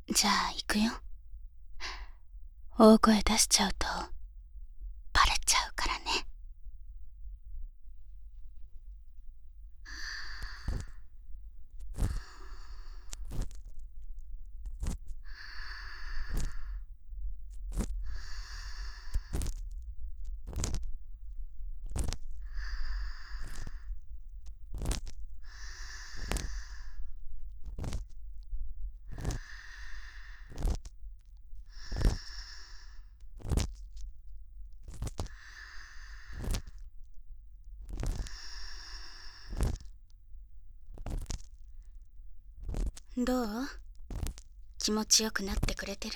じゃあ行くよ。大声出しちゃうとバレちゃうからね。どう？気持ちよくなってくれてる？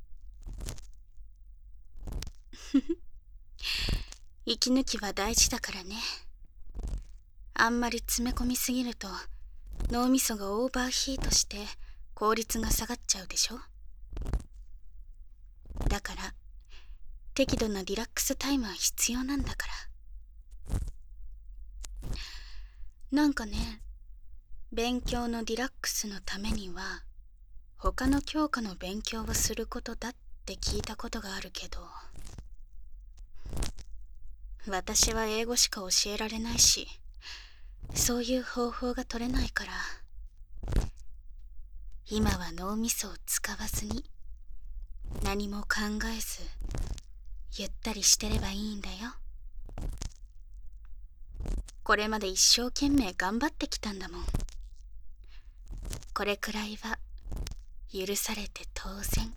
息抜きは大事だからね。あんまり詰め込みすぎると脳みそがオーバーヒートして効率が下がっちゃうでしょ。だから適度なリラックスタイムは必要なんだから。なんかね、勉強のリラックスのためには他の教科の勉強をすることだって聞いたことがあるけど、私は英語しか教えられないし、そういう方法が取れないから、今は脳みそを使わずに何も考えずゆったりしてればいいんだよ。これまで一生懸命頑張ってきたんだもん。これくらいは許されて当然。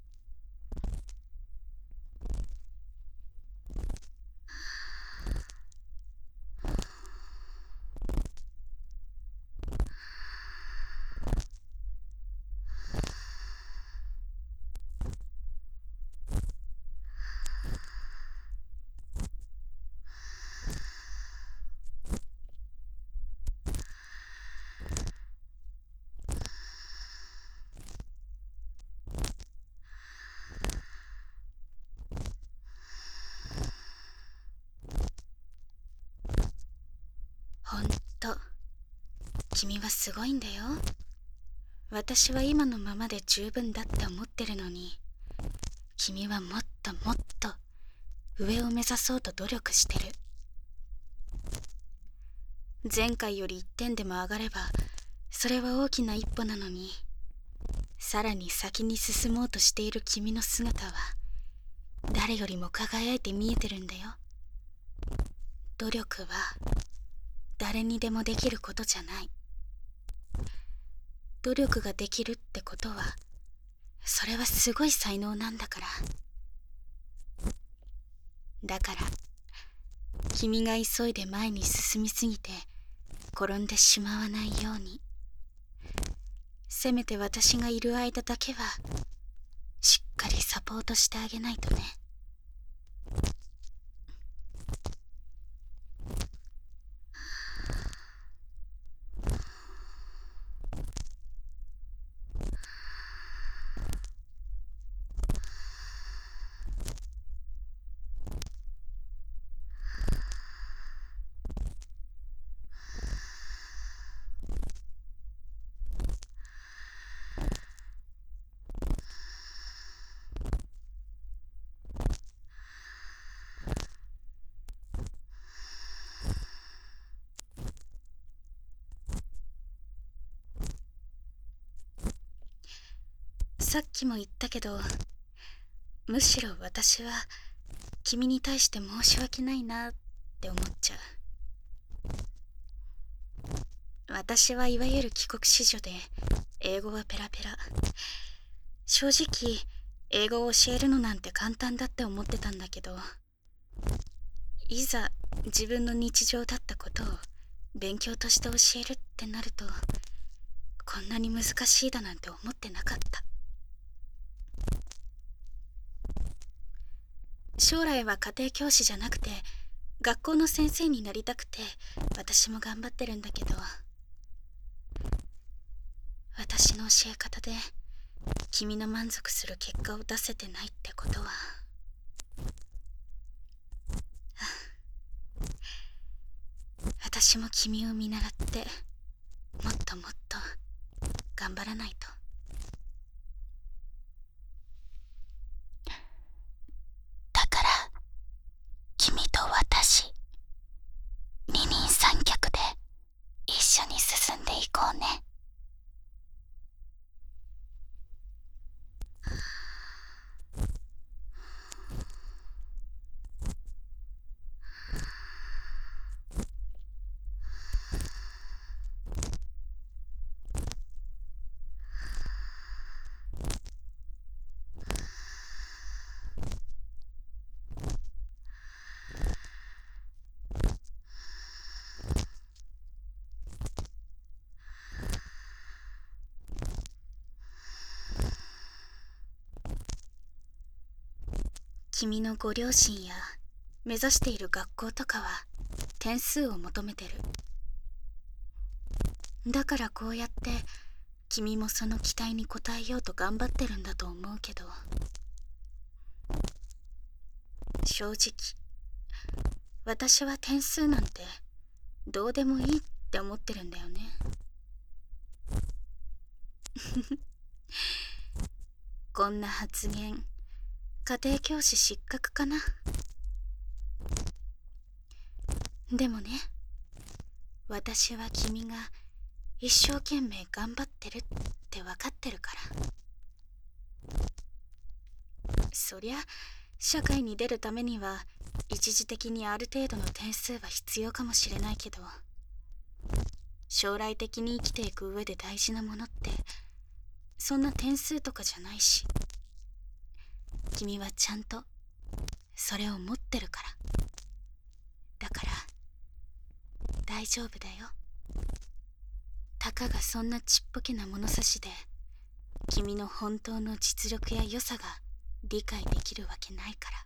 ほんと、君はすごいんだよ。私は今のままで十分だって思ってるのに、君はもっともっと上を目指そうと努力してる。前回より1点でも上がればそれは大きな一歩なのに、さらに先に進もうとしている君の姿は誰よりも輝いて見えてるんだよ。努力は誰にでもできることじゃない。努力ができるってことは、それはすごい才能なんだから。だから君が急いで前に進みすぎて転んでしまわないように、せめて私がいる間だけはしっかりサポートしてあげないとね。さっきも言ったけど、むしろ私は君に対して申し訳ないなって思っちゃう。私はいわゆる帰国子女で英語はペラペラ。正直英語を教えるのなんて簡単だって思ってたんだけど、いざ自分の日常だったことを勉強として教えるってなると、こんなに難しいだなんて思ってなかった。将来は家庭教師じゃなくて学校の先生になりたくて私も頑張ってるんだけど、私の教え方で君の満足する結果を出せてないってことは、私も君を見習ってもっともっと頑張らないと。 君のご両親や目指している学校とかは点数を求めてる。だからこうやって君もその期待に応えようと頑張ってるんだと思うけど、正直私は点数なんてどうでもいいって思ってるんだよね。こんな発言、家庭教師失格かな。でもね、私は君が一生懸命頑張ってるって分かってるから。そりゃ社会に出るためには一時的にある程度の点数は必要かもしれないけど、将来的に生きていく上で大事なものってそんな点数とかじゃないし、君はちゃんとそれを持ってるから。だから大丈夫だよ。たかがそんなちっぽけな物差しで君の本当の実力や良さが理解できるわけないから。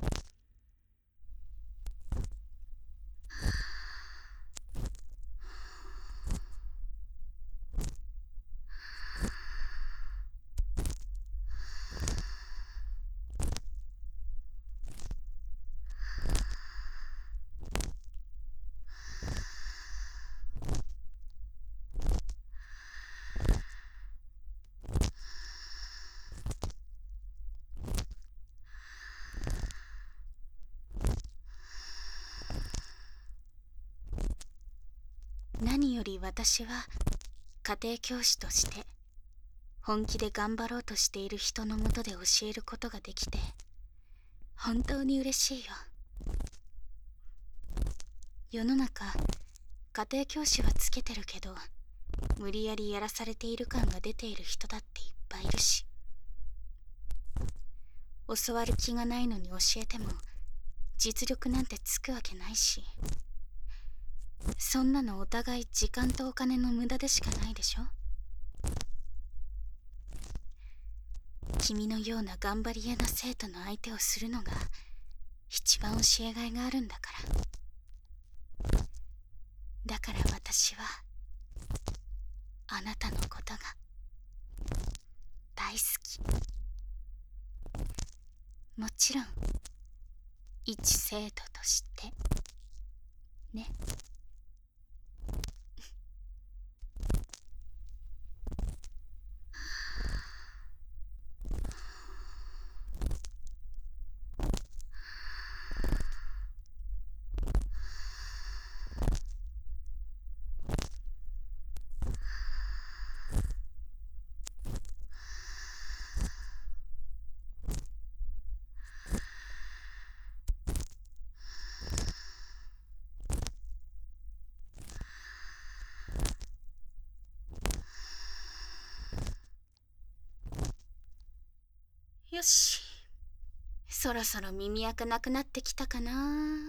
何より私は家庭教師として本気で頑張ろうとしている人のもとで教えることができて本当に嬉しいよ。世の中家庭教師はつけてるけど無理やりやらされている感が出ている人だっていっぱいいるし、教わる気がないのに教えても実力なんてつくわけないし、そんなのお互い時間とお金の無駄でしかないでしょ。君のような頑張り屋な生徒の相手をするのが一番教えがいがあるんだから。だから私はあなたのことが大好き。もちろん一生徒としてね。よし、そろそろ耳垢なくなってきたかな。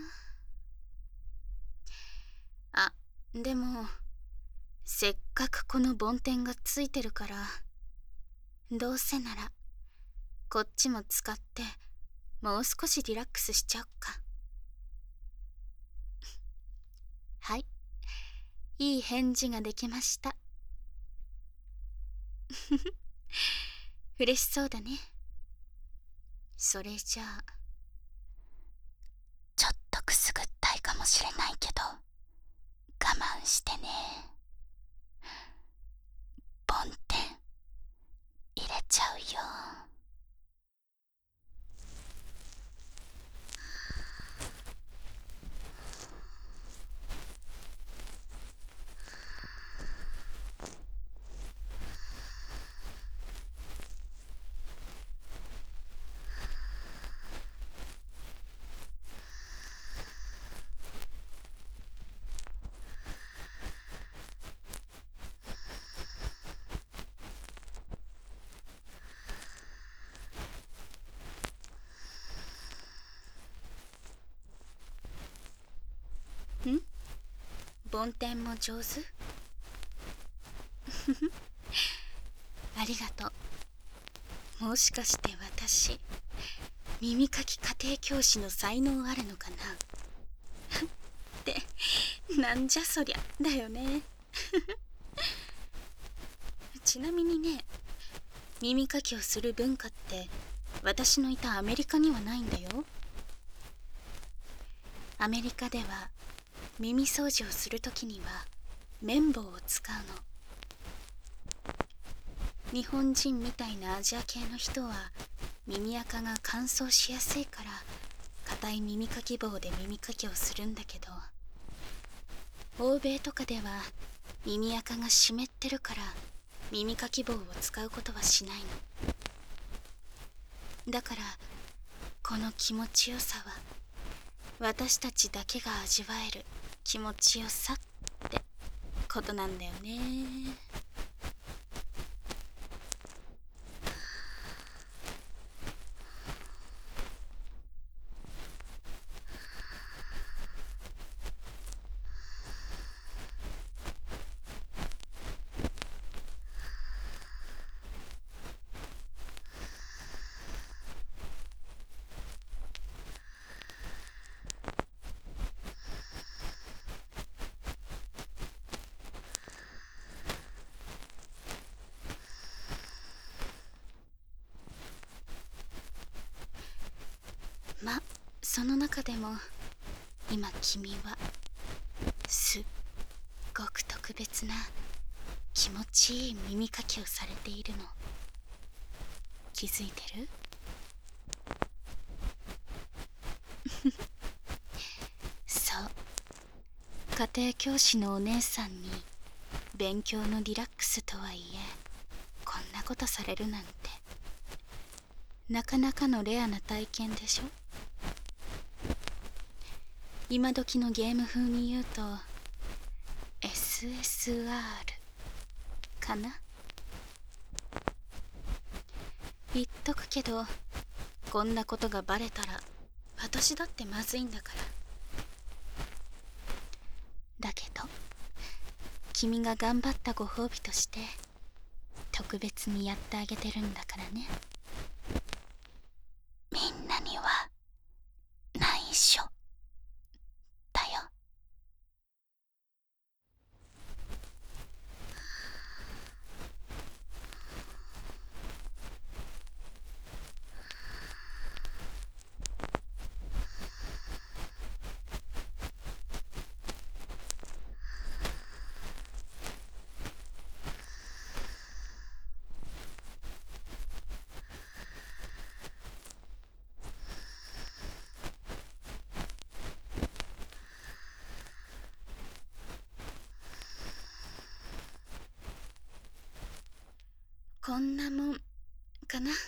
あ、でもせっかくこの梵天がついてるから、どうせならこっちも使ってもう少しリラックスしちゃおっか。はい、いい返事ができました。嬉しそうだね。それじゃあちょっとくすぐったいかもしれないけど我慢してね。梵天入れちゃうよ。ん？梵天も上手？ありがとう。もしかして私耳かき家庭教師の才能あるのかなってなんじゃそりゃだよねちなみにね、耳かきをする文化って私のいたアメリカにはないんだよ。アメリカでは耳掃除をするときには綿棒を使うの。日本人みたいなアジア系の人は耳垢が乾燥しやすいから硬い耳かき棒で耳かきをするんだけど、欧米とかでは耳垢が湿ってるから耳かき棒を使うことはしないの。だからこの気持ちよさは私たちだけが味わえる気持ちよさってことなんだよね。ま、その中でも今君はすっごく特別な気持ちいい耳かきをされているの気づいてる？そう家庭教師のお姉さんに勉強のリラックスとはいえこんなことされるなんてなかなかのレアな体験でしょ。今時のゲーム風に言うと SSR かな。言っとくけどこんなことがバレたら私だってまずいんだから。だけど君が頑張ったご褒美として特別にやってあげてるんだからね。みんなには内緒だよ。こんなもんかな。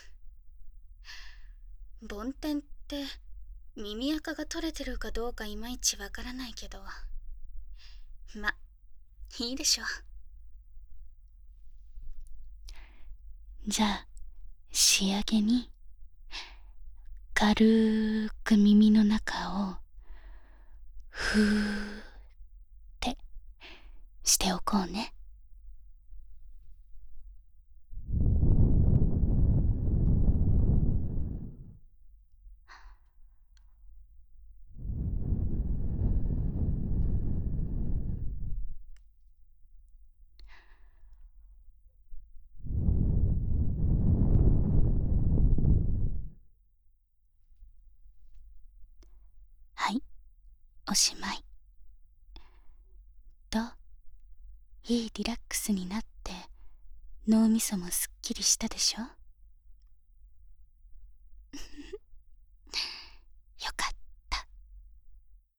梵天って耳垢が取れてるかどうかいまいちわからないけど、ま、いいでしょ。じゃあ仕上げに軽ーく耳の中をふーってしておこうね。はい、おしまい。どう？いいリラックスになって脳みそもすっきりしたでしょ？